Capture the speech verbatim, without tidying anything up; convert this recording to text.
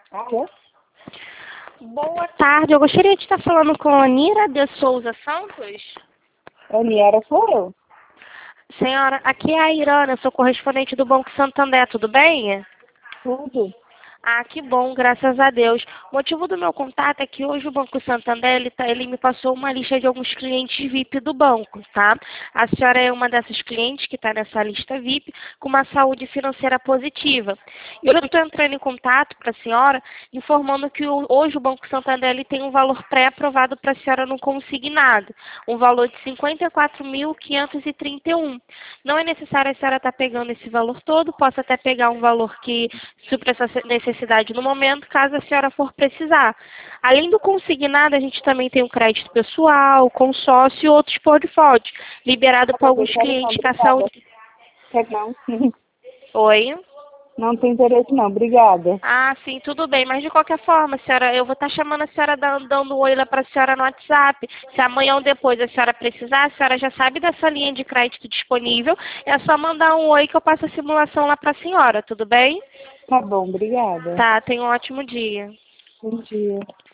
Alô? Boa tarde, eu gostaria de estar falando com a Anira de Souza Santos. Aniara sou eu. Senhora, aqui é a Irana, sou correspondente do Banco Santander, tudo bem? Tudo. Ah, que bom, graças a Deus. O motivo do meu contato é que hoje o Banco Santander, ele, tá, ele me passou uma lista de alguns clientes V I P do banco, tá? A senhora é uma dessas clientes que está nessa lista V I P com uma saúde financeira positiva. E eu estou entrando em contato para a senhora, informando que o, hoje o Banco Santander ele tem um valor pré-aprovado para a senhora no consignado, um valor de cinquenta e quatro mil quinhentos e trinta e um. Não é necessário a senhora estar pegando esse valor todo, posso até pegar um valor que supra essa necessidade necessidade no momento, caso a senhora for precisar. Além do consignado, a gente também tem o crédito pessoal, consórcio e outros portfólios, liberado para alguns clientes que a saúde... Quer não? Oi? Não tem interesse não, obrigada. Ah, sim, tudo bem, mas de qualquer forma, senhora, eu vou estar chamando a senhora, dando, dando um oi lá para a senhora no WhatsApp. Se amanhã ou depois a senhora precisar, a senhora já sabe dessa linha de crédito disponível, é só mandar um oi que eu passo a simulação lá para a senhora, tudo bem? Tá bom, obrigada. Tá, tenha um ótimo dia. Bom dia.